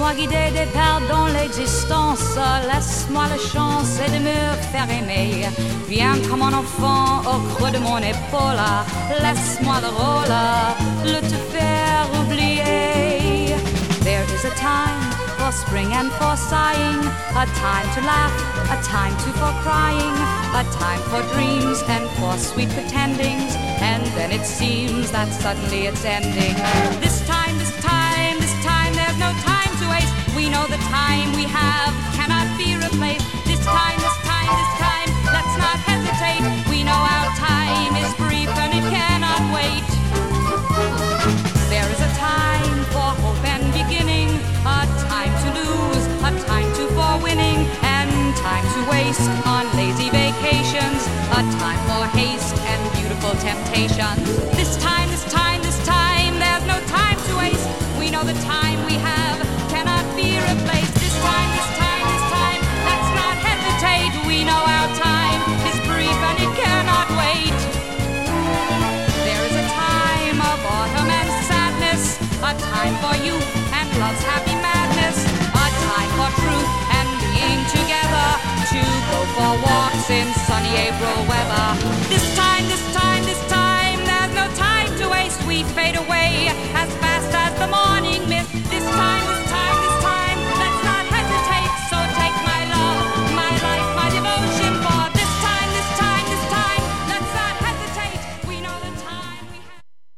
Laisse-moi guider des perdons l'existence, laisse-moi la chance de me faire aimer. Viens comme un enfant au creux de mon épaule, laisse-moi le rôle, le te faire oublier. There is a time for spring and for sighing, a time to laugh, a time for crying, a time for dreams and for sweet pretendings, and then it seems that suddenly it's ending. This time, there's no time to waste. We know the time we have cannot be replaced. This time, let's not hesitate. We know our time is brief and it cannot wait. There is a time for hope and beginning, a time to lose, a time for winning, and time to waste on lazy vacations, a time for haste and beautiful temptations.